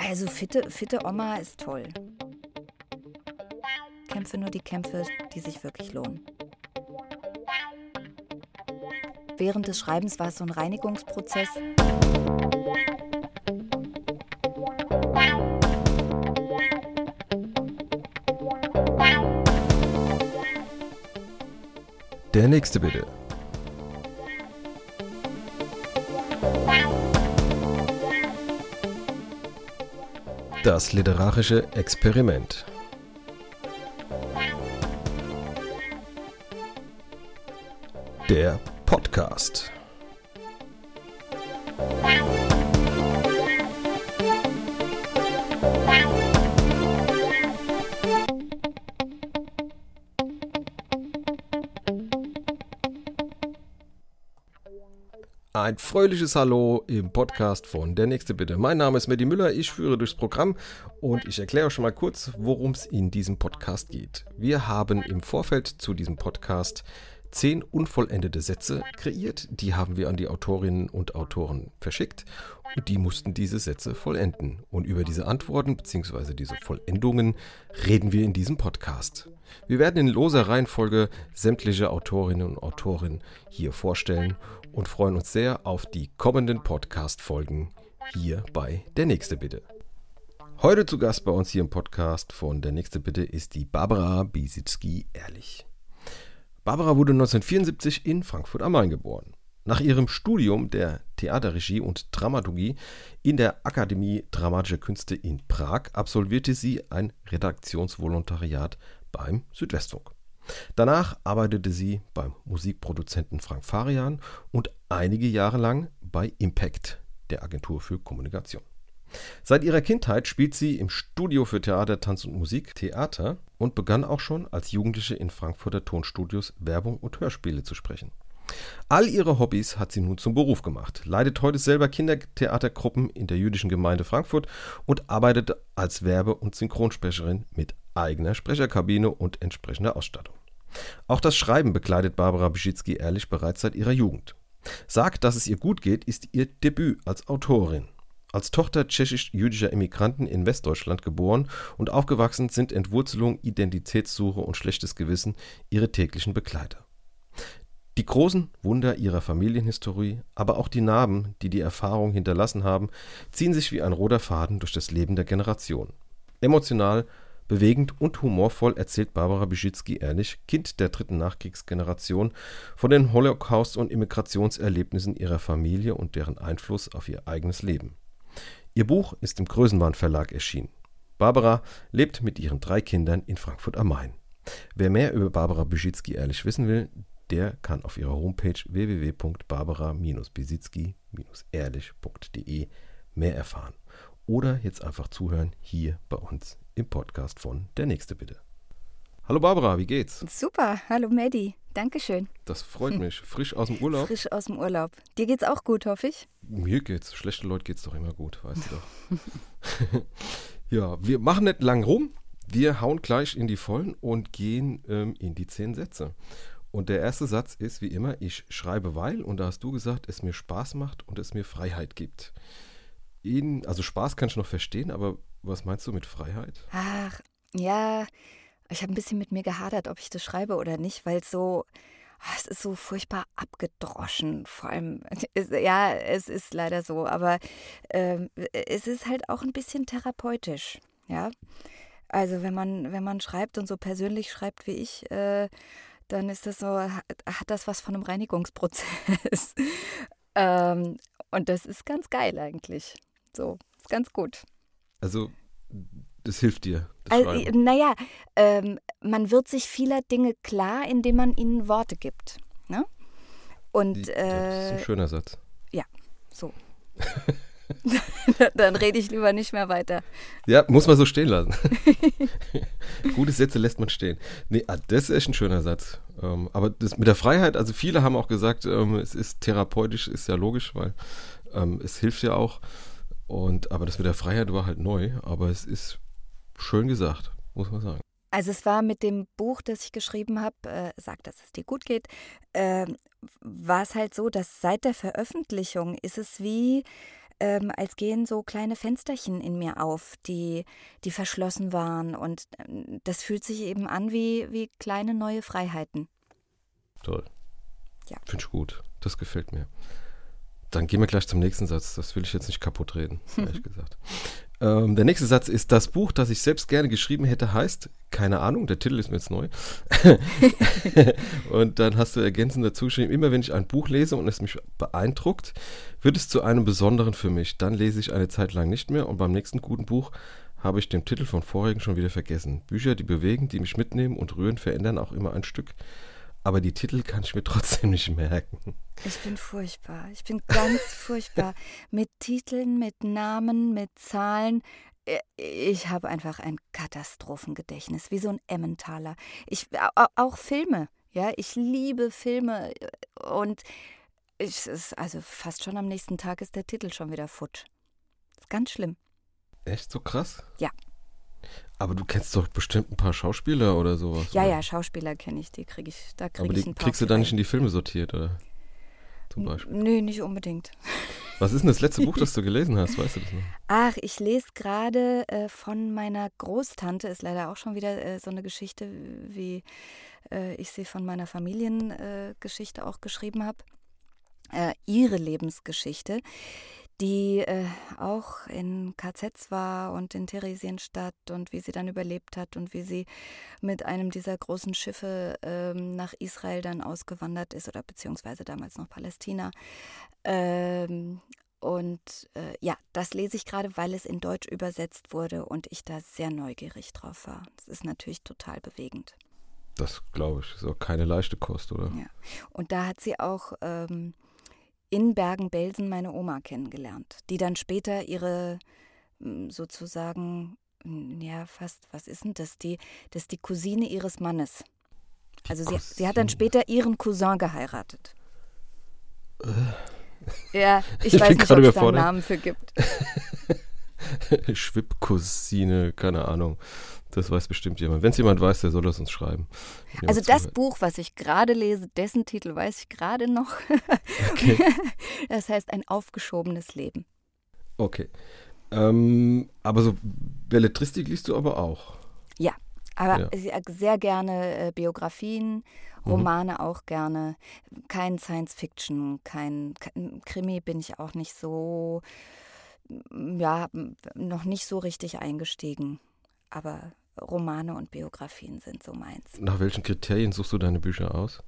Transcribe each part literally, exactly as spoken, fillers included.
Also fitte, fitte Oma ist toll. Kämpfe nur die Kämpfe, die sich wirklich lohnen. Während des Schreibens war es so ein Reinigungsprozess. Der nächste bitte. Das literarische Experiment. Der Podcast. Ein fröhliches Hallo im Podcast von Der nächste bitte. Mein Name ist Medi Müller, ich führe durchs Programm und ich erkläre euch schon mal kurz, worum es in diesem Podcast geht. Wir haben im Vorfeld zu diesem Podcast zehn unvollendete Sätze kreiert, die haben wir an die Autorinnen und Autoren verschickt und die mussten diese Sätze vollenden. Und über diese Antworten bzw. diese Vollendungen reden wir in diesem Podcast. Wir werden in loser Reihenfolge sämtliche Autorinnen und Autoren hier vorstellen und freuen uns sehr auf die kommenden Podcast-Folgen hier bei Der nächste bitte. Heute zu Gast bei uns hier im Podcast von Der nächste bitte ist die Barbara Biesitzky-Ehrlich. Barbara wurde neunzehnhundertvierundsiebzig in Frankfurt am Main geboren. Nach ihrem Studium der Theaterregie und Dramaturgie in der Akademie Dramatischer Künste in Prag absolvierte sie ein Redaktionsvolontariat beim Südwestfunk. Danach arbeitete sie beim Musikproduzenten Frank Farian und einige Jahre lang bei Impact, der Agentur für Kommunikation. Seit ihrer Kindheit spielt sie im Studio für Theater, Tanz und Musik Theater und begann auch schon als Jugendliche in Frankfurter Tonstudios Werbung und Hörspiele zu sprechen. All ihre Hobbys hat sie nun zum Beruf gemacht, leitet heute selber Kindertheatergruppen in der jüdischen Gemeinde Frankfurt und arbeitet als Werbe- und Synchronsprecherin mit eigener Sprecherkabine und entsprechender Ausstattung. Auch das Schreiben begleitet Barbara Biesitzky-Ehrlich bereits seit ihrer Jugend. Sagt, dass es ihr gut geht, ist ihr Debüt als Autorin. Als Tochter tschechisch-jüdischer Immigranten in Westdeutschland geboren und aufgewachsen sind Entwurzelung, Identitätssuche und schlechtes Gewissen ihre täglichen Begleiter. Die großen Wunder ihrer Familienhistorie, aber auch die Narben, die die Erfahrung hinterlassen haben, ziehen sich wie ein roter Faden durch das Leben der Generation. Emotional, bewegend und humorvoll erzählt Barbara Biesitzky-Ehrlich, Kind der dritten Nachkriegsgeneration, von den Holocaust- und Immigrationserlebnissen ihrer Familie und deren Einfluss auf ihr eigenes Leben. Ihr Buch ist im Größenwahn Verlag erschienen. Barbara lebt mit ihren drei Kindern in Frankfurt am Main. Wer mehr über Barbara Biesitzky-Ehrlich wissen will, der kann auf ihrer Homepage w w w punkt barbara biesitzky ehrlich punkt d e mehr erfahren. Oder jetzt einfach zuhören hier bei uns im Podcast von Der nächste bitte. Hallo Barbara, wie geht's? Super, hallo Medi, Dankeschön. Das freut mich. Frisch aus dem Urlaub? Frisch aus dem Urlaub. Dir geht's auch gut, hoffe ich? Mir geht's. Schlechte Leute geht's doch immer gut, weißt du doch. Ja, wir machen nicht lang rum. Wir hauen gleich in die Vollen und gehen ähm, in die zehn Sätze. Und der erste Satz ist wie immer, ich schreibe weil, und da hast du gesagt, es mir Spaß macht und es mir Freiheit gibt. In, also Spaß kann ich noch verstehen, aber was meinst du mit Freiheit? Ach, ja, ich habe ein bisschen mit mir gehadert, ob ich das schreibe oder nicht, weil es so, es ist so furchtbar abgedroschen. Vor allem, es, ja, es ist leider so, aber ähm, es ist halt auch ein bisschen therapeutisch, ja. Also wenn man, wenn man schreibt und so persönlich schreibt wie ich, äh, dann ist das so, hat, hat das was von einem Reinigungsprozess. ähm, und das ist ganz geil eigentlich. So, ist ganz gut. Also, das hilft dir, das Also, Schreiben. naja, ähm, man wird sich vieler Dinge klar, indem man ihnen Worte gibt. Ne? Und, Die, äh, das ist ein schöner Satz. Ja, so. Dann rede ich lieber nicht mehr weiter. Ja, muss man so stehen lassen. Gute Sätze lässt man stehen. Nee, das ist echt ein schöner Satz. Ähm, aber das mit der Freiheit, also viele haben auch gesagt, ähm, es ist therapeutisch, ist ja logisch, weil ähm, es hilft ja auch. Und, aber das mit der Freiheit war halt neu, aber es ist schön gesagt, muss man sagen. Also es war mit dem Buch, das ich geschrieben habe, äh, Sag, dass es dir gut geht, äh, war es halt so, dass seit der Veröffentlichung ist es wie, ähm, als gehen so kleine Fensterchen in mir auf, die, die verschlossen waren. Und ähm, das fühlt sich eben an wie, wie kleine neue Freiheiten. Toll. Ja. Finde ich gut. Das gefällt mir. Dann gehen wir gleich zum nächsten Satz. Das will ich jetzt nicht kaputt reden, ehrlich gesagt. Ähm, der nächste Satz ist: Das Buch, das ich selbst gerne geschrieben hätte, heißt, keine Ahnung, der Titel ist mir jetzt neu. Und dann hast du ergänzend dazu geschrieben: Immer wenn ich ein Buch lese und es mich beeindruckt, wird es zu einem Besonderen für mich. Dann lese ich eine Zeit lang nicht mehr und beim nächsten guten Buch habe ich den Titel von vorigen schon wieder vergessen. Bücher, die bewegen, die mich mitnehmen und rühren, verändern auch immer ein Stück. Aber die Titel kann ich mir trotzdem nicht merken. Ich bin furchtbar. Ich bin ganz furchtbar. Mit Titeln, mit Namen, mit Zahlen. Ich habe einfach ein Katastrophengedächtnis, wie so ein Emmentaler. Ich, auch Filme. Ja, ich liebe Filme. Und es ist also fast schon am nächsten Tag ist der Titel schon wieder futsch. Das ist ganz schlimm. Echt so krass? Ja. Aber du kennst doch bestimmt ein paar Schauspieler oder sowas. Ja, oder? ja, Schauspieler kenne ich, die kriege ich, da kriege Aber ich die ein paar. kriegst du dann nicht in die Filme sortiert, oder? Zum Beispiel. Nö, nicht unbedingt. Was ist denn das letzte Buch, das du gelesen hast? Weißt du das noch? Ach, ich lese gerade äh, von meiner Großtante, ist leider auch schon wieder äh, so eine Geschichte, wie äh, ich sie von meiner Familiengeschichte äh, auch geschrieben habe. Äh, ihre Lebensgeschichte, die äh, auch in K Zs war und in Theresienstadt und wie sie dann überlebt hat und wie sie mit einem dieser großen Schiffe ähm, nach Israel dann ausgewandert ist oder beziehungsweise damals noch Palästina. Ähm, und äh, ja, das lese ich gerade, weil es in Deutsch übersetzt wurde und ich da sehr neugierig drauf war. Das ist natürlich total bewegend. Das glaube ich, ist auch keine leichte Kost, oder? Ja. Und da hat sie auch ähm, in Bergen-Belsen meine Oma kennengelernt, die dann später ihre sozusagen, ja fast, was ist denn das? Die, das ist die Cousine ihres Mannes. Also sie, sie hat dann später ihren Cousin geheiratet. Äh. Ja, ich, ich weiß nicht, ob es da einen Namen für gibt. Schwipp-Cousine, keine Ahnung. Das weiß bestimmt jemand. Wenn es jemand weiß, der soll das uns schreiben. Also das zuhört. Buch, was ich gerade lese, dessen Titel weiß ich gerade noch. Okay. Das heißt Ein aufgeschobenes Leben. Okay. Ähm, aber so Belletristik liest du aber auch? Ja, aber ja. sehr gerne äh, Biografien, Romane mhm. auch gerne. Kein Science-Fiction, kein, kein Krimi bin ich auch nicht so, ja, noch nicht so richtig eingestiegen. Aber Romane und Biografien sind so meins. Nach welchen Kriterien suchst du deine Bücher aus?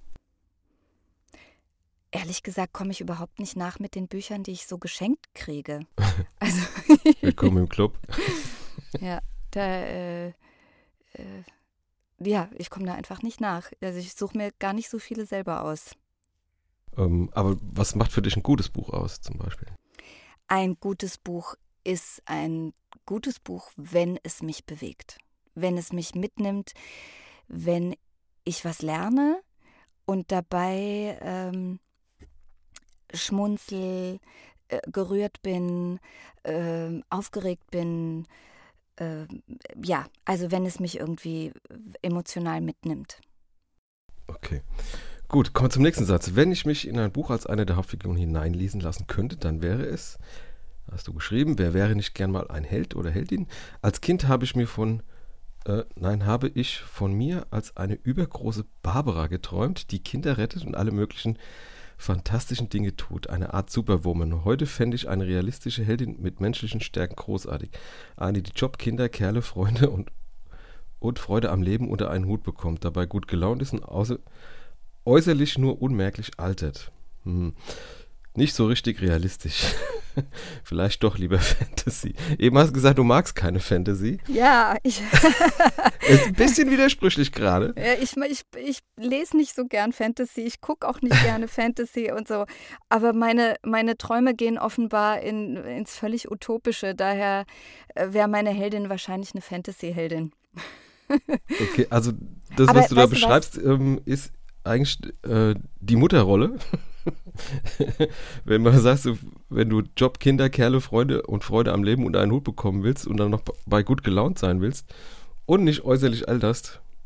Ehrlich gesagt komme ich überhaupt nicht nach mit den Büchern, die ich so geschenkt kriege. Also Willkommen im Club. Ja, da, äh, äh, ja, ich komme da einfach nicht nach. Also ich suche mir gar nicht so viele selber aus. Ähm, aber was macht für dich ein gutes Buch aus, zum Beispiel? Ein gutes Buch ist ein gutes Buch, wenn es mich bewegt, wenn es mich mitnimmt, wenn ich was lerne und dabei ähm, schmunzel, äh, gerührt bin, äh, aufgeregt bin. Äh, ja, also wenn es mich irgendwie emotional mitnimmt. Okay. Gut, kommen wir zum nächsten Satz. Wenn ich mich in ein Buch als eine der Hauptfiguren hineinlesen lassen könnte, dann wäre es, hast du geschrieben, wer wäre nicht gern mal ein Held oder Heldin? Als Kind habe ich mir von, äh, nein, habe ich von mir als eine übergroße Barbara geträumt, die Kinder rettet und alle möglichen fantastischen Dinge tut. Eine Art Superwoman. Heute fände ich eine realistische Heldin mit menschlichen Stärken großartig. Eine, die Job, Kinder, Kerle, Freunde und, und Freude am Leben unter einen Hut bekommt, dabei gut gelaunt ist und außer, äußerlich nur unmerklich altert. Hm. Nicht so richtig realistisch. Vielleicht doch lieber Fantasy. Eben hast du gesagt, du magst keine Fantasy. Ja, ich. Ist ein bisschen widersprüchlich gerade. Ja, ich, ich, ich lese nicht so gern Fantasy. Ich gucke auch nicht gerne Fantasy und so. Aber meine, meine Träume gehen offenbar in, ins völlig Utopische. Daher wäre meine Heldin wahrscheinlich eine Fantasy-Heldin. Okay, also das, Aber was du da weißt du beschreibst, was? Ähm, ist eigentlich äh, die Mutterrolle. Wenn man sagt, so, wenn du Job, Kinder, Kerle, Freunde und Freude am Leben unter einen Hut bekommen willst und dann noch bei gut gelaunt sein willst und nicht äußerlich alterst,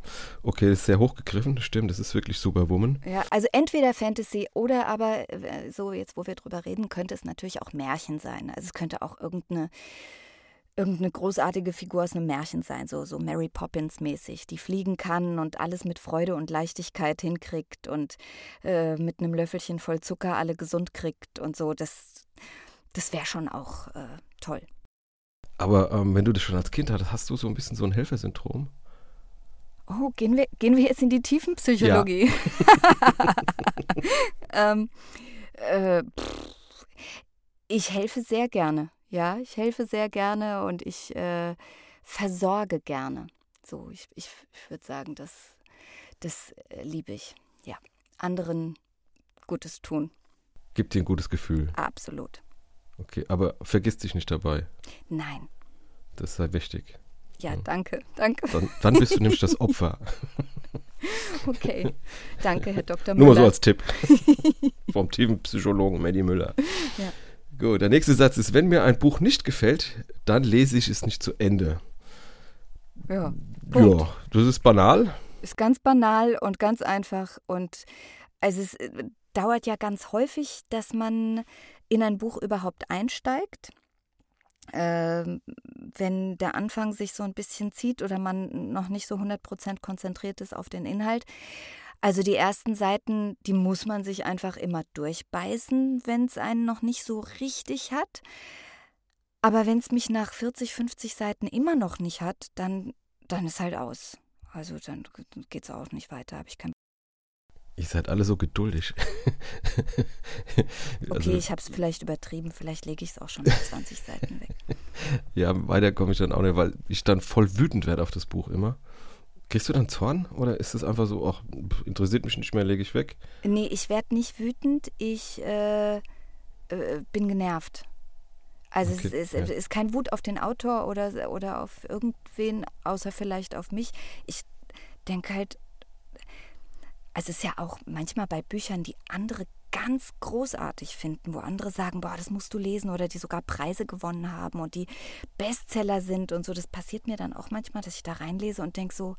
Okay, das ist sehr hochgegriffen, stimmt, das ist wirklich Superwoman. Ja, also entweder Fantasy oder aber, äh, so jetzt, wo wir drüber reden, könnte es natürlich auch Märchen sein. Also es könnte auch irgendeine, irgendeine großartige Figur aus einem Märchen sein, so, so Mary Poppins mäßig, die fliegen kann und alles mit Freude und Leichtigkeit hinkriegt und äh, mit einem Löffelchen voll Zucker alle gesund kriegt und so. Das, das wäre schon auch äh, toll. Aber ähm, wenn du das schon als Kind hattest, hast du so ein bisschen so ein Helfersyndrom? Oh, gehen wir, gehen wir jetzt in die Tiefenpsychologie? Ja. ähm, äh, pff, ich helfe sehr gerne. Ja, ich helfe sehr gerne und ich äh, versorge gerne. So, ich, ich, ich würde sagen, das, das äh, liebe ich. Ja, anderen Gutes tun. Gibt dir ein gutes Gefühl. Absolut. Okay, aber vergiss dich nicht dabei. Nein. Das sei wichtig. Ja, danke, danke. Dann, dann bist du nämlich das Opfer. Okay, danke, Herr Doktor Müller. Nur mal so als Tipp vom Tiefenpsychologen Medi Müller. Ja. Gut, der nächste Satz ist, wenn mir ein Buch nicht gefällt, dann lese ich es nicht zu Ende. Ja, Punkt. Ja, das ist banal. Ist ganz banal und ganz einfach und also es äh, dauert ja ganz häufig, dass man in ein Buch überhaupt einsteigt. Ähm, wenn der Anfang sich so ein bisschen zieht oder man noch nicht so hundert Prozent konzentriert ist auf den Inhalt. Also die ersten Seiten, die muss man sich einfach immer durchbeißen, wenn es einen noch nicht so richtig hat. Aber wenn es mich nach vierzig, fünfzig Seiten immer noch nicht hat, dann, dann ist halt aus. Also dann geht es auch nicht weiter, habe ich kein Ihr seid alle so geduldig. Okay, also, ich habe es vielleicht übertrieben, vielleicht lege ich es auch schon bei zwanzig Seiten weg. Ja, weiter komme ich dann auch nicht, weil ich dann voll wütend werde auf das Buch immer. Kriegst du dann Zorn oder ist es einfach so, ach, interessiert mich nicht mehr, lege ich weg? Nee, ich werde nicht wütend, ich äh, äh, bin genervt. Also okay, es ist, ja. ist kein Wut auf den Autor oder, oder auf irgendwen, außer vielleicht auf mich. Ich denke halt, also es ist ja auch manchmal bei Büchern, die andere ganz großartig finden, wo andere sagen, boah, das musst du lesen oder die sogar Preise gewonnen haben und die Bestseller sind und so. Das passiert mir dann auch manchmal, dass ich da reinlese und denke so,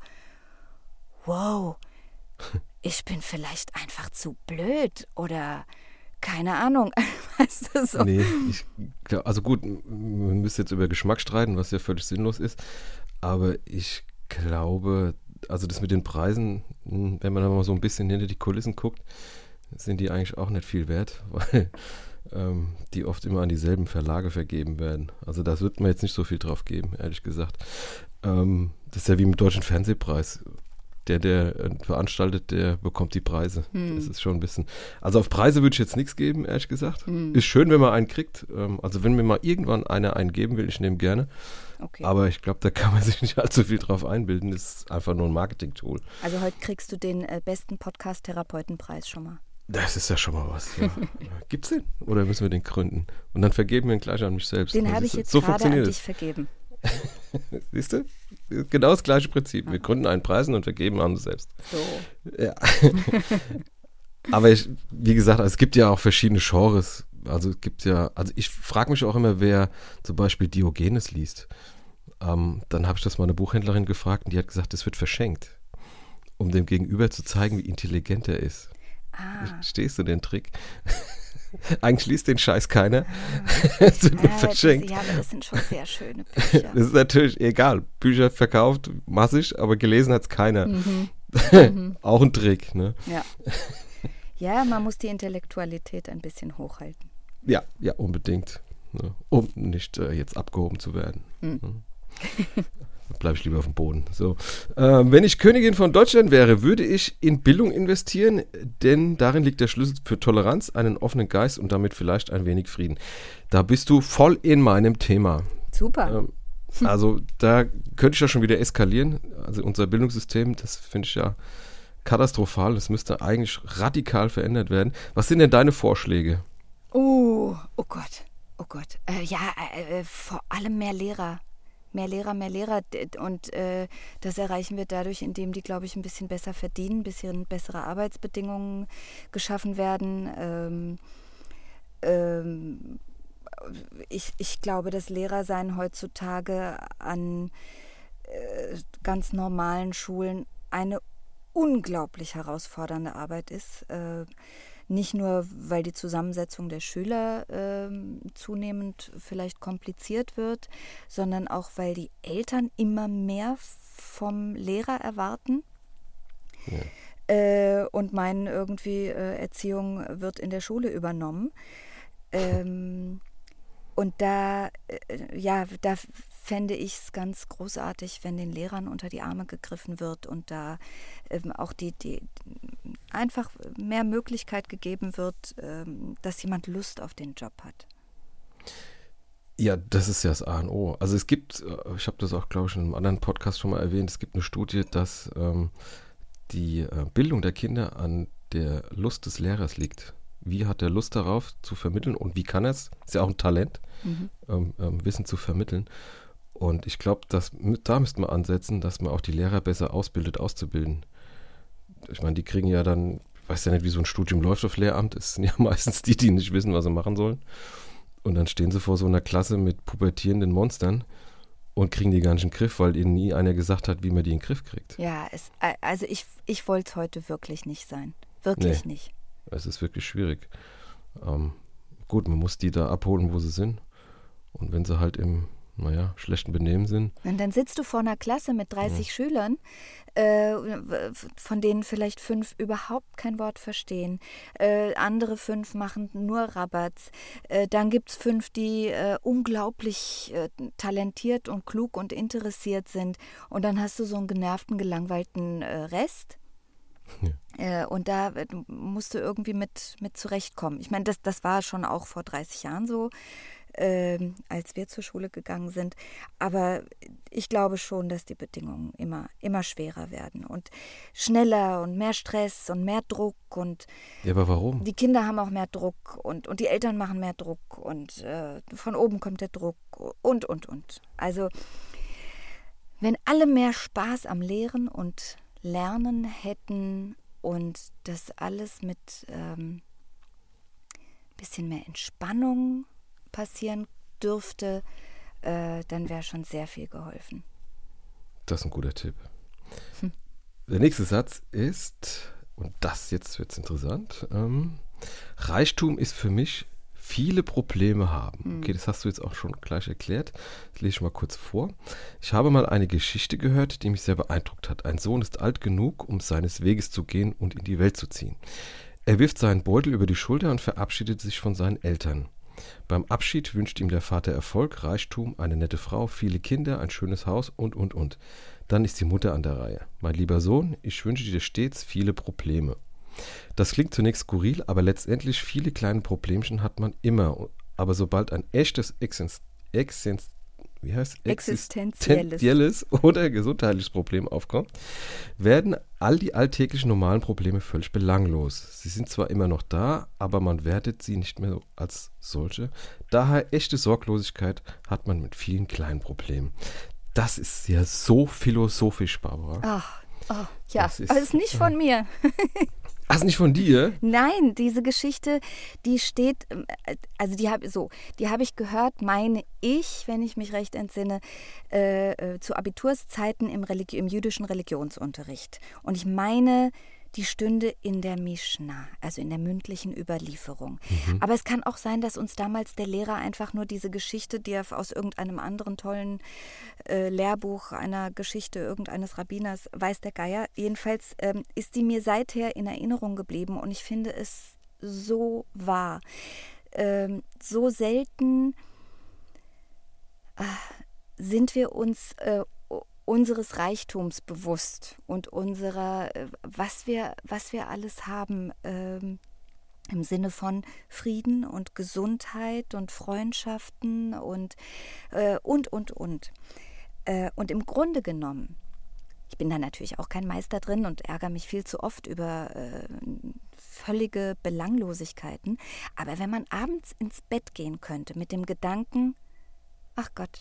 wow, ich bin vielleicht einfach zu blöd oder keine Ahnung. Weißt du, so. Nee, ich, also gut, wir müssen jetzt über Geschmack streiten, was ja völlig sinnlos ist, aber ich glaube, also das mit den Preisen, wenn man da mal so ein bisschen hinter die Kulissen guckt, sind die eigentlich auch nicht viel wert, weil ähm, die oft immer an dieselben Verlage vergeben werden. Also da wird man jetzt nicht so viel drauf geben, ehrlich gesagt. Ähm, das ist ja wie mit dem Deutschen Fernsehpreis. Der, der äh, veranstaltet, der bekommt die Preise. Hm. Das ist schon ein bisschen... Also auf Preise würde ich jetzt nichts geben, ehrlich gesagt. Hm. Ist schön, wenn man einen kriegt. Ähm, also wenn mir mal irgendwann einer einen geben will, ich nehme gerne. Okay. Aber ich glaube, da kann man sich nicht allzu viel drauf einbilden. Das ist einfach nur ein Marketing-Tool. Also heute kriegst du den äh, besten Podcast-Therapeutenpreis schon mal. Das ist ja schon mal was. Ja. Gibt's den? Oder müssen wir den gründen? Und dann vergeben wir ihn gleich an mich selbst. Den habe ich jetzt so gerade an dich vergeben. Siehst du? Genau das gleiche Prinzip. Wir gründen einen Preis und vergeben an uns selbst. So. Ja. Aber ich, wie gesagt, es gibt ja auch verschiedene Genres. Also es gibt ja, also ich frage mich auch immer, wer zum Beispiel Diogenes liest. Ähm, dann habe ich das mal eine Buchhändlerin gefragt und die hat gesagt, das wird verschenkt, um dem Gegenüber zu zeigen, wie intelligent er ist. Ah. Stehst du den Trick? Eigentlich liest den Scheiß keiner. Es wird nur äh, verschenkt. Das, ja, aber das sind schon sehr schöne Bücher. Das ist natürlich egal. Bücher verkauft massig, aber gelesen hat es keiner. Mhm. Mhm. Auch ein Trick, ne? Ja. Ja, man muss die Intellektualität ein bisschen hochhalten. Ja, ja, unbedingt. Ne? Um nicht äh, jetzt abgehoben zu werden. Mhm. Ne? Bleibe ich lieber auf dem Boden. So. Ähm, wenn ich Königin von Deutschland wäre, würde ich in Bildung investieren, denn darin liegt der Schlüssel für Toleranz, einen offenen Geist und damit vielleicht ein wenig Frieden. Da bist du voll in meinem Thema. Super. Ähm, also da könnte ich ja schon wieder eskalieren. Also unser Bildungssystem, das finde ich ja katastrophal. Das müsste eigentlich radikal verändert werden. Was sind denn deine Vorschläge? Oh, oh Gott, oh Gott. Äh, ja, äh, vor allem mehr Lehrer. Mehr Lehrer, mehr Lehrer und äh, das erreichen wir dadurch, indem die, glaube ich, ein bisschen besser verdienen, ein bisschen bessere Arbeitsbedingungen geschaffen werden. Ähm, ähm, ich, ich glaube, dass Lehrersein heutzutage an äh, ganz normalen Schulen eine unglaublich herausfordernde Arbeit ist. Äh, nicht nur, weil die Zusammensetzung der Schüler äh, zunehmend vielleicht kompliziert wird, sondern auch, weil die Eltern immer mehr vom Lehrer erwarten. Ja. Äh, und meinen irgendwie, äh, Erziehung wird in der Schule übernommen. Ähm, und da, äh, ja, da fände ich es ganz großartig, wenn den Lehrern unter die Arme gegriffen wird und da ähm, auch die, die einfach mehr Möglichkeit gegeben wird, ähm, dass jemand Lust auf den Job hat. Ja, das ist ja das A und O. Also es gibt, ich habe das auch, glaube ich, in einem anderen Podcast schon mal erwähnt, es gibt eine Studie, dass ähm, die äh, Bildung der Kinder an der Lust des Lehrers liegt. Wie hat er Lust darauf zu vermitteln und wie kann er es? Ist ja auch ein Talent, mhm. ähm, ähm, Wissen zu vermitteln. Und ich glaube, da müsste man ansetzen, dass man auch die Lehrer besser ausbildet, auszubilden. Ich meine, die kriegen ja dann, ich weiß ja nicht, wie so ein Studium läuft auf Lehramt. Es sind ja meistens die, die nicht wissen, was sie machen sollen. Und dann stehen sie vor so einer Klasse mit pubertierenden Monstern und kriegen die gar nicht in den Griff, weil ihnen nie einer gesagt hat, wie man die in den Griff kriegt. Ja, es, also ich, ich wollte es heute wirklich nicht sein. Wirklich nee, nicht. Es ist wirklich schwierig. Ähm, gut, man muss die da abholen, wo sie sind. Und wenn sie halt im naja, schlechten Benehmen sind. Und dann sitzt du vor einer Klasse mit dreißig ja. Schülern, äh, von denen vielleicht fünf überhaupt kein Wort verstehen. Äh, andere fünf machen nur Rabatz. Äh, dann gibt es fünf, die äh, unglaublich äh, talentiert und klug und interessiert sind. Und dann hast du so einen genervten, gelangweilten äh, Rest. Ja. Äh, und da äh, musst du irgendwie mit, mit zurechtkommen. Ich meine, das, das war schon auch vor dreißig Jahren so. Ähm, als wir zur Schule gegangen sind. Aber ich glaube schon, dass die Bedingungen immer, immer schwerer werden und schneller und mehr Stress und mehr Druck. Und ja, aber warum? Die Kinder haben auch mehr Druck und, und die Eltern machen mehr Druck und äh, von oben kommt der Druck und, und, und. Also wenn alle mehr Spaß am Lehren und Lernen hätten und das alles mit ähm, bisschen mehr Entspannung passieren dürfte, äh, dann wäre schon sehr viel geholfen. Das ist ein guter Tipp. Hm. Der nächste Satz ist, und das jetzt wird es interessant, ähm, Reichtum ist für mich viele Probleme haben. Hm. Okay, das hast du jetzt auch schon gleich erklärt. Das lese ich mal kurz vor. Ich habe mal eine Geschichte gehört, die mich sehr beeindruckt hat. Ein Sohn ist alt genug, um seines Weges zu gehen und in die Welt zu ziehen. Er wirft seinen Beutel über die Schulter und verabschiedet sich von seinen Eltern. Beim Abschied wünscht ihm der Vater Erfolg, Reichtum, eine nette Frau, viele Kinder, ein schönes Haus und, und, und. Dann ist die Mutter an der Reihe. Mein lieber Sohn, ich wünsche dir stets viele Probleme. Das klingt zunächst skurril, aber letztendlich viele kleine Problemchen hat man immer. Aber sobald ein echtes Existen- Existen- wie heißt? existenzielles oder gesundheitliches Problem aufkommt, werden all die alltäglichen normalen Probleme völlig belanglos. Sie sind zwar immer noch da, aber man wertet sie nicht mehr als solche. Daher echte Sorglosigkeit hat man mit vielen kleinen Problemen. Das ist ja so philosophisch, Barbara. Ach, oh, ja, das ist, aber ist nicht von mir. Ach, ist nicht von dir? Nein, diese Geschichte, die steht, also die habe so, die habe ich gehört, meine ich, wenn ich mich recht entsinne, äh, äh, zu Abiturszeiten im, Religi- im jüdischen Religionsunterricht. Und ich meine, die stünde in der Mischna, also in der mündlichen Überlieferung. Mhm. Aber es kann auch sein, dass uns damals der Lehrer einfach nur diese Geschichte, die er aus irgendeinem anderen tollen äh, Lehrbuch, einer Geschichte irgendeines Rabbiners, weiß der Geier. Jedenfalls ähm, ist die mir seither in Erinnerung geblieben und ich finde es so wahr. Ähm, so selten äh, sind wir uns äh, unseres Reichtums bewusst und unserer, was wir, was wir alles haben, ähm, im Sinne von Frieden und Gesundheit und Freundschaften und, äh, und, und, und. Äh, und im Grunde genommen, ich bin da natürlich auch kein Meister drin und ärgere mich viel zu oft über äh, völlige Belanglosigkeiten, aber wenn man abends ins Bett gehen könnte mit dem Gedanken, ach Gott,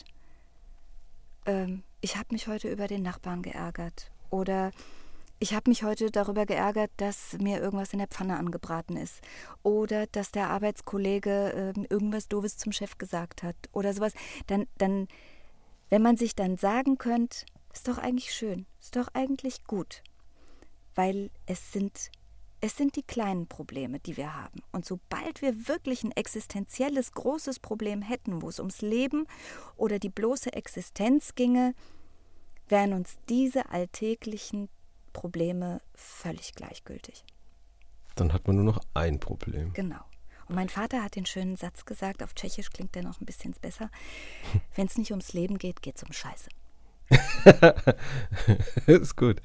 ähm, ich habe mich heute über den Nachbarn geärgert oder ich habe mich heute darüber geärgert, dass mir irgendwas in der Pfanne angebraten ist oder dass der Arbeitskollege äh, irgendwas Doofes zum Chef gesagt hat oder sowas. Dann, dann, wenn man sich dann sagen könnte, ist doch eigentlich schön, ist doch eigentlich gut. weil es sind, es sind die kleinen Probleme, die wir haben. Und sobald wir wirklich ein existenzielles, großes Problem hätten, wo es ums Leben oder die bloße Existenz ginge, wären uns diese alltäglichen Probleme völlig gleichgültig. Dann hat man nur noch ein Problem. Genau. Und mein Vater hat den schönen Satz gesagt, auf Tschechisch klingt der noch ein bisschen besser. Wenn es nicht ums Leben geht, geht es um Scheiße. Ist gut.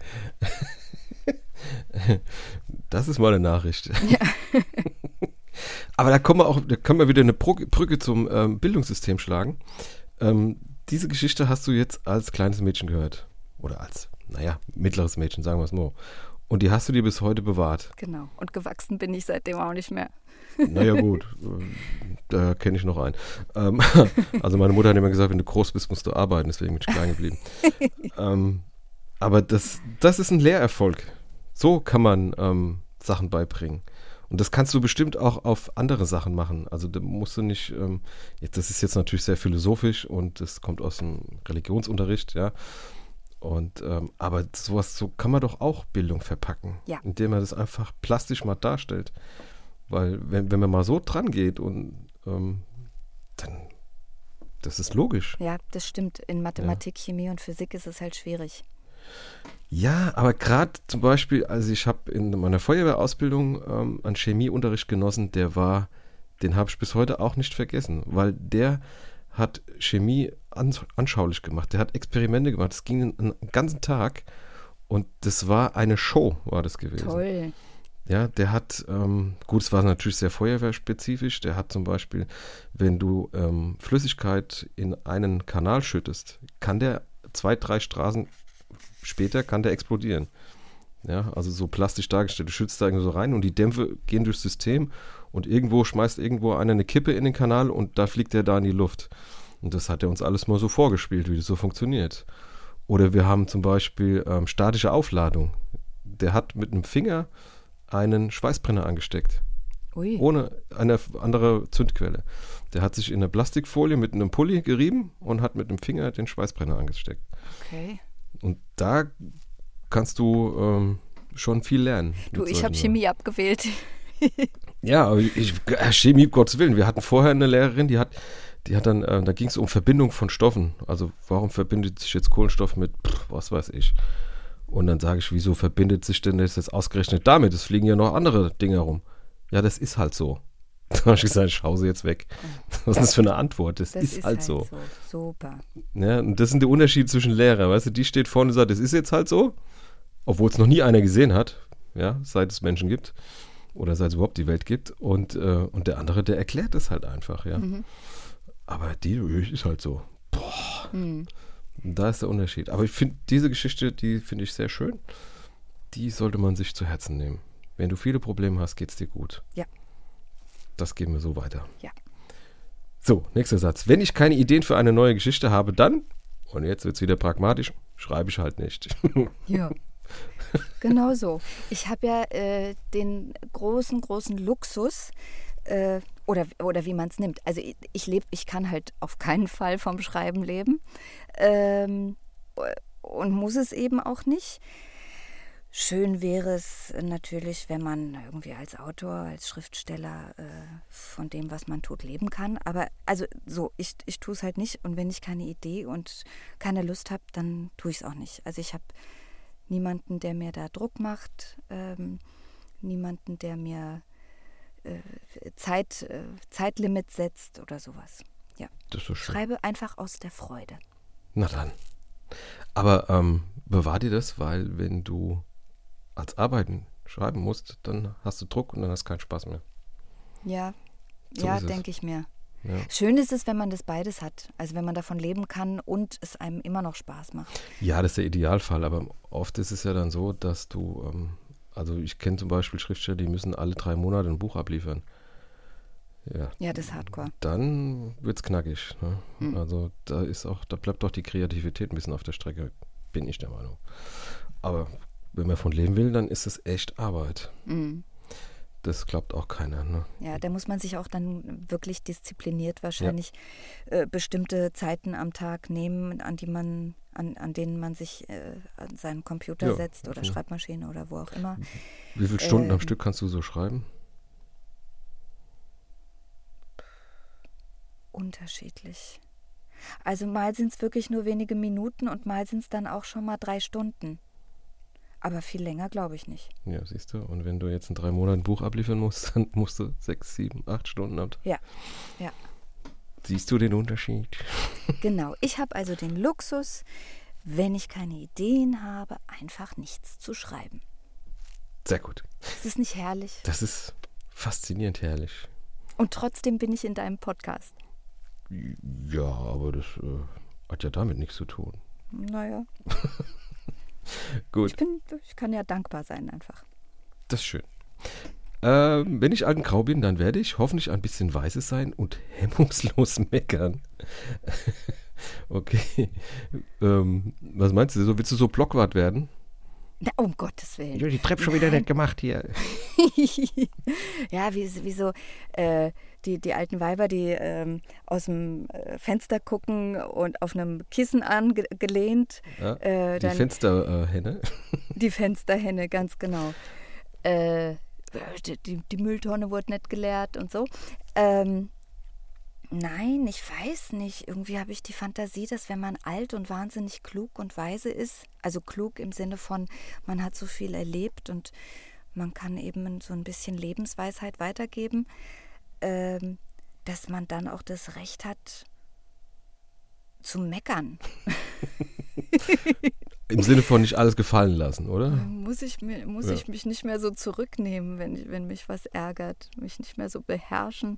Das ist mal eine Nachricht. Ja. Aber da kommen wir auch, da können wir wieder eine Brücke zum ähm, Bildungssystem schlagen. Ähm, diese Geschichte hast du jetzt als kleines Mädchen gehört. Oder als, naja, mittleres Mädchen, sagen wir es mal. Und die hast du dir bis heute bewahrt. Genau. Und gewachsen bin ich seitdem auch nicht mehr. Naja gut, da kenne ich noch einen. Ähm, also meine Mutter hat immer gesagt, wenn du groß bist, musst du arbeiten, deswegen bin ich klein geblieben. ähm, aber das, das ist ein Lehrerfolg. So kann man ähm, Sachen beibringen. Und das kannst du bestimmt auch auf andere Sachen machen. Also da musst du nicht, ähm, jetzt, das ist jetzt natürlich sehr philosophisch und das kommt aus dem Religionsunterricht, ja. Und ähm, aber sowas, so kann man doch auch Bildung verpacken, ja. Indem man das einfach plastisch mal darstellt. Weil wenn, wenn man mal so dran geht und ähm, dann, das ist logisch. Ja, das stimmt. In Mathematik, ja. Chemie und Physik ist es halt schwierig. Ja, aber gerade zum Beispiel, also ich habe in meiner Feuerwehrausbildung ähm, einen Chemieunterricht genossen, der war, den habe ich bis heute auch nicht vergessen, weil der hat Chemie an, anschaulich gemacht. Der hat Experimente gemacht. Das ging einen, einen ganzen Tag und das war eine Show, war das gewesen. Toll. Ja, der hat, ähm, gut, es war natürlich sehr feuerwehrspezifisch, der hat zum Beispiel, wenn du ähm, Flüssigkeit in einen Kanal schüttest, kann der zwei, drei Straßen später, kann der explodieren. Ja, also so plastisch dargestellt, du schützt da irgendwie so rein und die Dämpfe gehen durchs System und irgendwo schmeißt irgendwo einer eine Kippe in den Kanal und da fliegt der da in die Luft. Und das hat er uns alles mal so vorgespielt, wie das so funktioniert. Oder wir haben zum Beispiel ähm, statische Aufladung. Der hat mit einem Finger einen Schweißbrenner angesteckt. Ui. Ohne eine andere Zündquelle. Der hat sich in eine Plastikfolie mit einem Pulli gerieben und hat mit dem Finger den Schweißbrenner angesteckt. Okay. Und da kannst du ähm, schon viel lernen. Du, ich habe Chemie abgewählt. Ja, aber ich, Chemie, um Gottes Willen. Wir hatten vorher eine Lehrerin, die hat, die hat dann, äh, da ging es um Verbindung von Stoffen. Also warum verbindet sich jetzt Kohlenstoff mit, pff, was weiß ich. Und dann sage ich, wieso verbindet sich denn das jetzt ausgerechnet damit? Es fliegen ja noch andere Dinge rum. Ja, das ist halt so. Da habe ich gesagt, ich hau sie jetzt weg. Was ist das für eine Antwort? Das, das ist, ist halt, halt so. so. Super. Ja, und das sind die Unterschiede zwischen Lehrern. Weißt du, die steht vorne und sagt, das ist jetzt halt so. Obwohl es noch nie einer gesehen hat, ja, seit es Menschen gibt. Oder seit es überhaupt die Welt gibt. Und, äh, und der andere, der erklärt das halt einfach, ja. Mhm. Aber die ist halt so. Boah. Mhm. Da ist der Unterschied. Aber ich finde, diese Geschichte, die finde ich sehr schön. Die sollte man sich zu Herzen nehmen. Wenn du viele Probleme hast, geht es dir gut. Ja. Das geben wir so weiter. Ja. So, nächster Satz. Wenn ich keine Ideen für eine neue Geschichte habe, dann, und jetzt wird es wieder pragmatisch, schreibe ich halt nicht. Ja. Genau so. Ich habe ja äh, den großen, großen Luxus, äh, oder, oder wie man es nimmt. Also ich, ich lebe, ich kann halt auf keinen Fall vom Schreiben leben ähm, und muss es eben auch nicht. Schön wäre es natürlich, wenn man irgendwie als Autor, als Schriftsteller äh, von dem, was man tut, leben kann. Aber also so, ich, ich tue es halt nicht. Und wenn ich keine Idee und keine Lust habe, dann tue ich es auch nicht. Also ich habe niemanden, der mir da Druck macht, ähm, niemanden, der mir äh, Zeit, äh, Zeitlimit setzt oder sowas. Ja. Das ist so schön. Schreibe einfach aus der Freude. Na dann. Aber ähm, bewahr dir das, weil wenn du als Arbeiten schreiben musst, dann hast du Druck und dann hast du keinen Spaß mehr. Ja, so ja, denke ich mir. Ja. Schön ist es, wenn man das beides hat. Also wenn man davon leben kann und es einem immer noch Spaß macht. Ja, das ist der Idealfall, aber oft ist es ja dann so, dass du, ähm, also ich kenne zum Beispiel Schriftsteller, die müssen alle drei Monate ein Buch abliefern. Ja, ja, das ist Hardcore. Dann wird's knackig. Ne? Mhm. Also da ist auch, da bleibt doch die Kreativität ein bisschen auf der Strecke, bin ich der Meinung. Aber wenn man von leben will, dann ist es echt Arbeit. Mhm. Das glaubt auch keiner. Ne? Ja, da muss man sich auch dann wirklich diszipliniert wahrscheinlich ja. äh, bestimmte Zeiten am Tag nehmen, an die man an, an denen man sich äh, an seinen Computer Ja, setzt oder ja. Schreibmaschine oder wo auch immer. Wie viele Stunden am Ähm, Stück kannst du so schreiben? Unterschiedlich. Also mal sind es wirklich nur wenige Minuten und mal sind es dann auch schon mal drei Stunden. Aber viel länger glaube ich nicht. Ja, siehst du. Und wenn du jetzt in drei Monaten ein Buch abliefern musst, dann musst du sechs, sieben, acht Stunden am Tag. Ja, ja, Siehst du den Unterschied? genau. Ich habe also den Luxus, wenn ich keine Ideen habe, einfach nichts zu schreiben. Sehr gut. Ist das nicht herrlich? Das ist faszinierend herrlich. Und trotzdem bin ich in deinem Podcast. Ja, aber das äh, hat ja damit nichts zu tun. Naja, Gut, ich bin, ich kann ja dankbar sein einfach. das ist schön. Ähm, wenn ich alt und grau bin, dann werde ich hoffentlich ein bisschen weise sein und hemmungslos meckern. Okay. Ähm, was meinst du? So, willst du so Blockwart werden? Na, um Gottes Willen. Ja, die Treppe schon wieder Nein. nicht gemacht hier. Ja, wie, wie so äh, die, die alten Weiber, die ähm, aus dem äh, Fenster gucken und auf einem Kissen angelehnt. Ja, Äh, die dann Fensterhenne. die Fensterhenne, ganz genau. Äh, die, die, die Mülltonne wurde nicht geleert und so. Ähm, nein, ich weiß nicht. Irgendwie habe ich die Fantasie, dass wenn man alt und wahnsinnig klug und weise ist, also klug im Sinne von, man hat so viel erlebt und man kann eben so ein bisschen Lebensweisheit weitergeben, ähm, dass man dann auch das Recht hat zu meckern. Im Sinne von nicht alles gefallen lassen, oder? Muss ich, mir, muss Ja. ich mich nicht mehr so zurücknehmen, wenn, ich- wenn mich was ärgert, mich nicht mehr so beherrschen.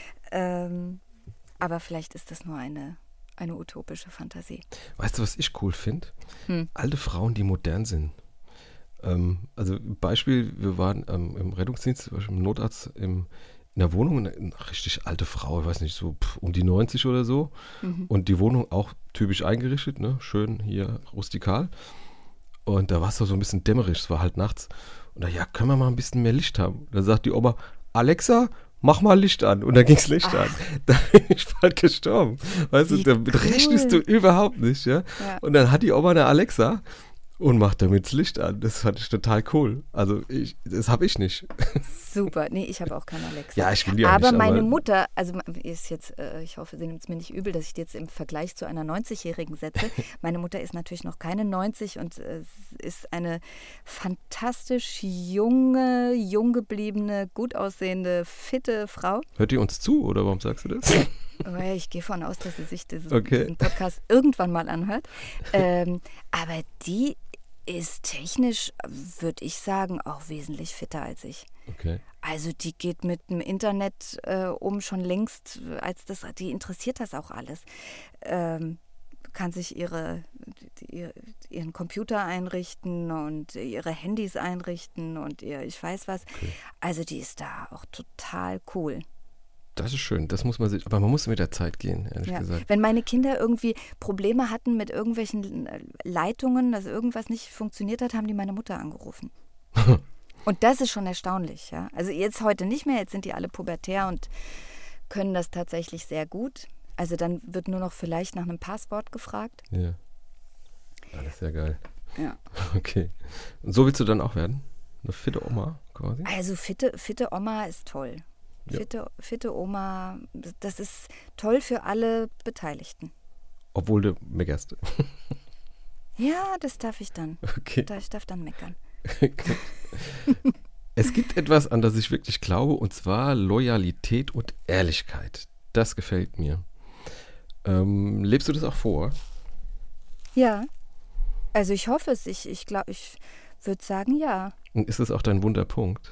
Ähm, aber vielleicht ist das nur eine, eine utopische Fantasie. Weißt du, was ich cool finde? Hm. Alte Frauen, die modern sind. Ähm, also Beispiel, wir waren ähm, im Rettungsdienst, im Notarzt im, in der Wohnung, eine, eine richtig alte Frau, ich weiß nicht, so pff, um die neunzig oder so. Mhm. Und die Wohnung auch typisch eingerichtet, ne? Schön hier rustikal. Und da war es so ein bisschen dämmerig, es war halt nachts. Und da, ja, können wir mal ein bisschen mehr Licht haben? Da sagt die Oma, Alexa, mach mal Licht an. Und dann ging das Licht an. Da bin ich bald gestorben. Weißt Wie du, damit cool. rechnest du überhaupt nicht, ja? Ja. Und dann hat die Oma eine Alexa und macht damit das Licht an. Das fand ich total cool. Also ich, das habe ich nicht. Super. Nee, ich habe auch keine Alexa. Ja, ich will die auch aber nicht, meine aber- Mutter, also ist jetzt, äh, ich hoffe, sie nimmt es mir nicht übel, dass ich die jetzt im Vergleich zu einer neunzigjährigen setze. Meine Mutter ist natürlich noch keine neunzig und äh, ist eine fantastisch junge, jung gebliebene, gut aussehende, fitte Frau. Hört ihr uns zu oder warum sagst du das? Aber ich gehe davon aus, dass sie sich diesen, Okay. diesen Podcast irgendwann mal anhört. Ähm, aber die ist technisch, würde ich sagen, auch wesentlich fitter als ich. Okay. Also die geht mit dem Internet äh, um schon längst, als das, die interessiert das auch alles. Ähm, kann sich ihre, die, ihren Computer einrichten und ihre Handys einrichten und ihr, ich weiß was. Okay. Also die ist da auch total cool. Das ist schön, das muss man sich, aber man muss mit der Zeit gehen, ehrlich Ja. gesagt. Wenn meine Kinder irgendwie Probleme hatten mit irgendwelchen Leitungen, dass irgendwas nicht funktioniert hat, haben die meine Mutter angerufen. Und das ist schon erstaunlich, ja. Also jetzt heute nicht mehr, jetzt sind die alle pubertär und können das tatsächlich sehr gut. Also dann wird nur noch vielleicht nach einem Passwort gefragt. Ja. Alles sehr geil. Ja. Okay. Und so willst du dann auch werden? Eine fitte Oma quasi? Also fitte, fitte Oma ist toll. Ja. Fitte, fitte Oma, das ist toll für alle Beteiligten. Obwohl du meckerst. Ja, das darf ich dann. Okay. Da- Ich darf dann meckern. Es gibt etwas, an das ich wirklich glaube, und zwar Loyalität und Ehrlichkeit. Das gefällt mir. Ähm, lebst du das auch vor? Ja, also ich hoffe es. Ich, ich glaube, ich würde sagen, ja. Und ist das auch dein Wunderpunkt?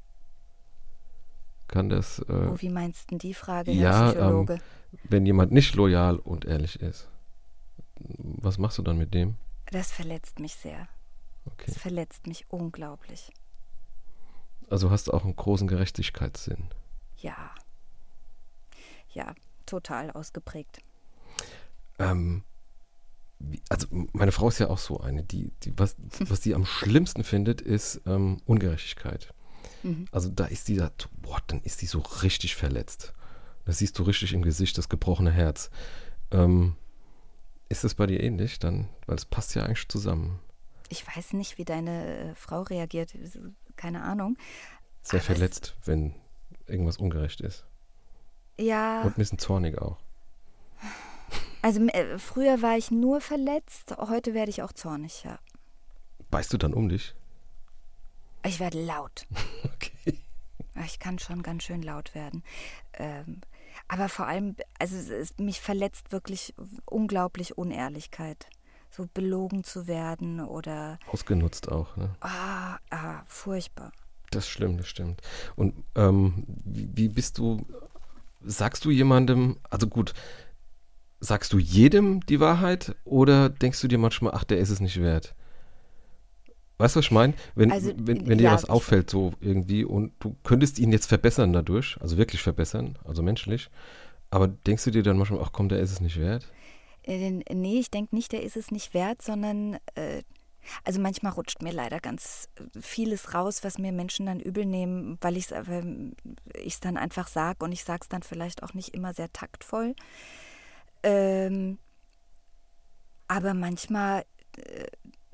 Kann das, äh, Oh, wie meinst du denn die Frage, Herr ja, Psychologe? wenn jemand nicht loyal und ehrlich ist, was machst du dann mit dem? Das verletzt mich sehr. Okay. Das verletzt mich unglaublich. Also hast du auch einen großen Gerechtigkeitssinn. Ja. Ja, total ausgeprägt. Ähm, wie, also meine Frau ist ja auch so eine, die, die was, was die am schlimmsten findet, ist ähm, Ungerechtigkeit. Mhm. Also da ist die da, boah, dann ist die so richtig verletzt. Das siehst du richtig im Gesicht, das gebrochene Herz. Ähm, Ist es bei dir ähnlich? Dann, weil es passt ja eigentlich zusammen. Ich weiß nicht, wie deine äh, Frau reagiert. Keine Ahnung. Sehr Aber verletzt, es, wenn irgendwas ungerecht ist. Ja. Und ein bisschen zornig auch. Also äh, früher war ich nur verletzt, heute werde ich auch zornig, ja. Beißt du dann um dich? Ich werde laut. Okay. Ich kann schon ganz schön laut werden. Ähm, aber vor allem, also es, es, mich verletzt wirklich unglaublich Unehrlichkeit. So belogen zu werden oder... Ausgenutzt auch, ne? Ah, ah, furchtbar. Das stimmt, das stimmt. Und ähm, wie, wie bist du, sagst du jemandem, also gut, sagst du jedem die Wahrheit oder denkst du dir manchmal, ach, der ist es nicht wert? Weißt du, was ich meine? Wenn, Also, wenn, wenn dir ja, was auffällt so irgendwie und du könntest ihn jetzt verbessern dadurch, also wirklich verbessern, also menschlich, aber denkst du dir dann manchmal, ach komm, der ist es nicht wert? Äh, nee, ich denke nicht, der ist es nicht wert, sondern... Äh, Also manchmal rutscht mir leider ganz vieles raus, was mir Menschen dann übel nehmen, weil ich es dann einfach sage und ich sage es dann vielleicht auch nicht immer sehr taktvoll. Ähm, aber manchmal, äh,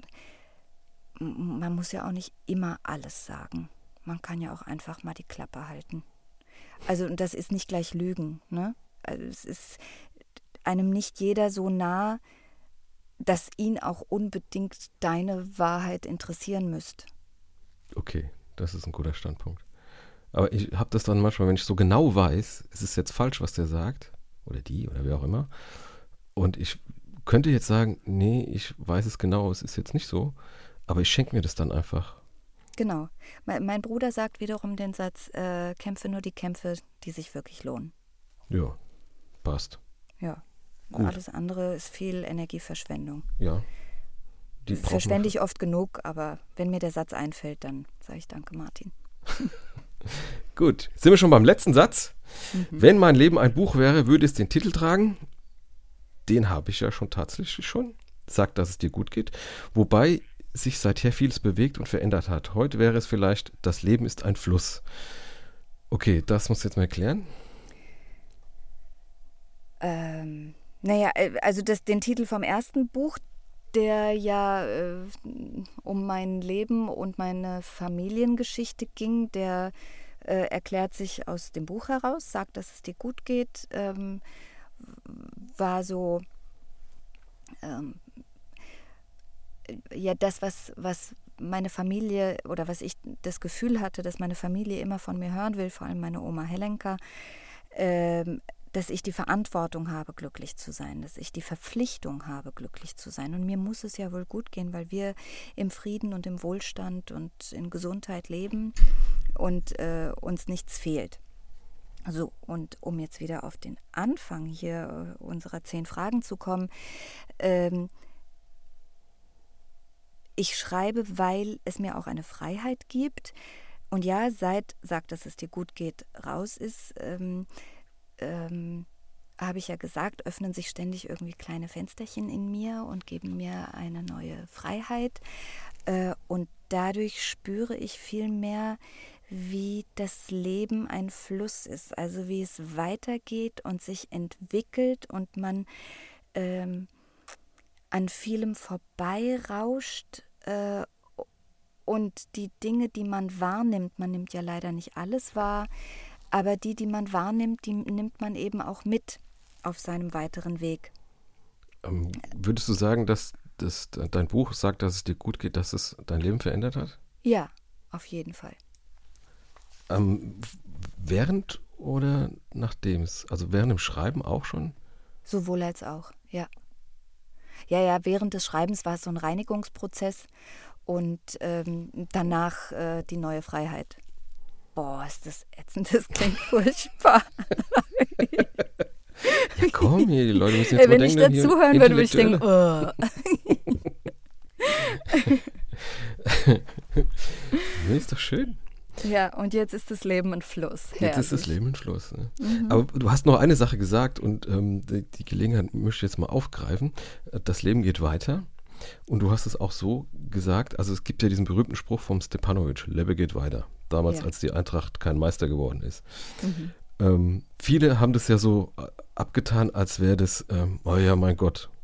man muss ja auch nicht immer alles sagen. Man kann ja auch einfach mal die Klappe halten. Also und das ist nicht gleich Lügen, ne? Also es ist einem nicht jeder so nah, dass ihn auch unbedingt deine Wahrheit interessieren müsste. Okay, das ist ein guter Standpunkt. Aber ich habe das dann manchmal, wenn ich so genau weiß, es ist jetzt falsch, was der sagt, oder die, oder wer auch immer, und ich könnte jetzt sagen, nee, ich weiß es genau, es ist jetzt nicht so, aber ich schenke mir das dann einfach. Genau. Mein, mein Bruder sagt wiederum den Satz, äh, kämpfe nur die Kämpfe, die sich wirklich lohnen. Ja, passt. Ja. Gut. Alles andere ist viel Energieverschwendung. Ja. Die Verschwende ich oft genug, aber wenn mir der Satz einfällt, dann sage ich danke, Martin. Gut, sind wir schon beim letzten Satz. Mhm. Wenn mein Leben ein Buch wäre, würde es den Titel tragen. Den habe ich ja schon tatsächlich schon. Sagt, dass es dir gut geht. Wobei sich seither vieles bewegt und verändert hat. Heute wäre es vielleicht, das Leben ist ein Fluss. Okay, das musst du jetzt mal erklären. Ähm, naja, also das, den Titel vom ersten Buch, der ja äh, um mein Leben und meine Familiengeschichte ging, der äh, erklärt sich aus dem Buch heraus, sagt, dass es dir gut geht, ähm, war so ähm, ja das, was, was meine Familie oder was ich das Gefühl hatte, dass meine Familie immer von mir hören will, vor allem meine Oma Helenka, ähm, dass ich die Verantwortung habe, glücklich zu sein, dass ich die Verpflichtung habe, glücklich zu sein. Und mir muss es ja wohl gut gehen, weil wir im Frieden und im Wohlstand und in Gesundheit leben und äh, uns nichts fehlt. So, und um jetzt wieder auf den Anfang hier äh, unserer zehn Fragen zu kommen, ähm, ich schreibe, weil es mir auch eine Freiheit gibt. Und ja, seit sagt, dass es dir gut geht, raus ist, ähm, ähm, habe ich ja gesagt, öffnen sich ständig irgendwie kleine Fensterchen in mir und geben mir eine neue Freiheit. Äh, und dadurch spüre ich viel mehr, wie das Leben ein Fluss ist. Also wie es weitergeht und sich entwickelt und man ähm, an vielem vorbeirauscht. Äh, und die Dinge, die man wahrnimmt, man nimmt ja leider nicht alles wahr, aber die, die man wahrnimmt, die nimmt man eben auch mit auf seinem weiteren Weg. Ähm, würdest du sagen, dass, dass dein Buch sagt, dass es dir gut geht, dass es dein Leben verändert hat? Ja, auf jeden Fall. Ähm, während oder nachdem es, also während dem Schreiben auch schon? Sowohl als auch, ja. Ja, ja, während des Schreibens war es so ein Reinigungsprozess und ähm, danach äh, die neue Freiheit. Boah, ist das ätzend, das klingt furchtbar. Ja komm, hier, die Leute müssen jetzt Wenn mal ich denken, dazuhören würde, würde ich denken, oh. Nee, ist doch schön. Ja, und jetzt ist das Leben ein Fluss. Herrlich. Jetzt ist das Leben ein Fluss. Ne? Mhm. Aber du hast noch eine Sache gesagt und ähm, die, die Gelegenheit möchte ich jetzt mal aufgreifen. Das Leben geht weiter. Und du hast es auch so gesagt, also es gibt ja diesen berühmten Spruch vom Stepanovic, Lebe geht weiter. Damals, ja. als die Eintracht kein Meister geworden ist. Mhm. Ähm, viele haben das ja so abgetan, als wäre das, ähm, oh ja, mein Gott,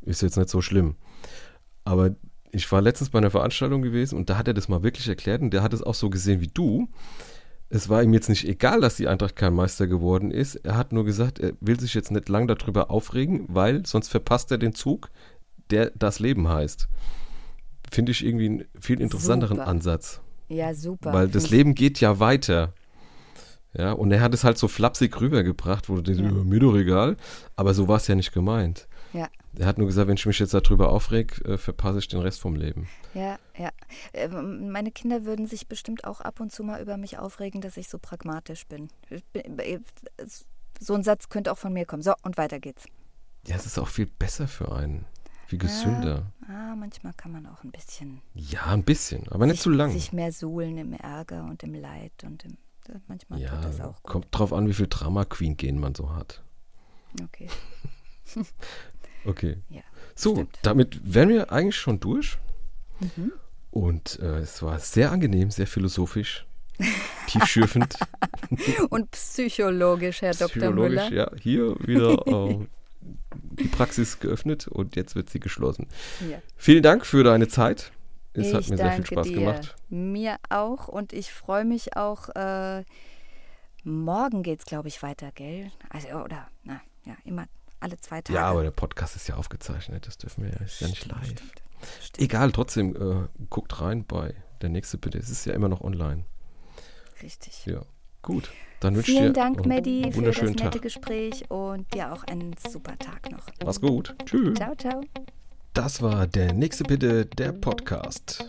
ist jetzt nicht so schlimm. Aber ich war letztens bei einer Veranstaltung gewesen und da hat er das mal wirklich erklärt und der hat es auch so gesehen wie du. Es war ihm jetzt nicht egal, dass die Eintracht kein Meister geworden ist. Er hat nur gesagt, er will sich jetzt nicht lang darüber aufregen, weil sonst verpasst er den Zug, der das Leben heißt. Finde ich irgendwie einen viel interessanteren Super. Ansatz. Ja, super. Weil das Leben geht ja weiter. Ja, und er hat es halt so flapsig rübergebracht, wo du denkst, Ja. mir doch egal. Aber so war es ja nicht gemeint. Ja. Er hat nur gesagt, wenn ich mich jetzt darüber aufreg, äh, verpasse ich den Rest vom Leben. Ja, ja. Ähm, Meine Kinder würden sich bestimmt auch ab und zu mal über mich aufregen, dass ich so pragmatisch bin. Ich bin- So ein Satz könnte auch von mir kommen. So, und weiter geht's. Ja, es ist auch viel besser für einen. Viel gesünder. Ja, ah, manchmal kann man auch ein bisschen Ja, ein bisschen, aber nicht sich, zu lang. sich mehr suhlen im Ärger und im Leid und im, manchmal Ja, tut das auch gut. kommt drauf an, wie viel Drama-Queen-Gen man so hat. Okay. Okay. Ja, So, stimmt. damit wären wir eigentlich schon durch. Mhm. Und äh, es war sehr angenehm, sehr philosophisch, tiefschürfend, Und psychologisch, Herr Doktor psychologisch. Müller. Ja, hier wieder äh, die Praxis geöffnet und jetzt wird sie geschlossen. Ja. Vielen Dank für deine Zeit. Es hat Ich mir sehr viel danke Spaß dir. gemacht. Mir auch und ich freue mich auch. Äh, morgen geht es, glaube ich, weiter, gell? Also, oder, na, ja, immer alle zwei Tage. Ja, aber der Podcast ist ja aufgezeichnet, das dürfen wir ja, ist ja nicht Stimmt, live. Stimmt, stimmt. Egal, trotzdem, äh, guckt rein bei der nächste bitte. Es ist ja immer noch online. Richtig. Ja, gut. Dann wünsche ich dir Vielen Dank, einen Maddie, für das wunderschönen nette Tag. Gespräch und dir auch einen super Tag noch. Mach's gut. Tschüss. Ciao, ciao. Das war der nächste bitte, der Podcast.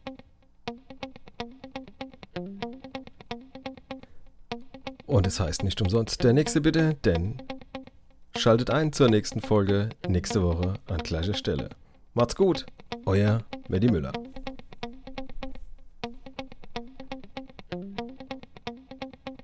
Und es heißt nicht umsonst der nächste bitte, denn schaltet ein zur nächsten Folge nächste Woche an gleicher Stelle. Macht's gut, euer Medi Müller.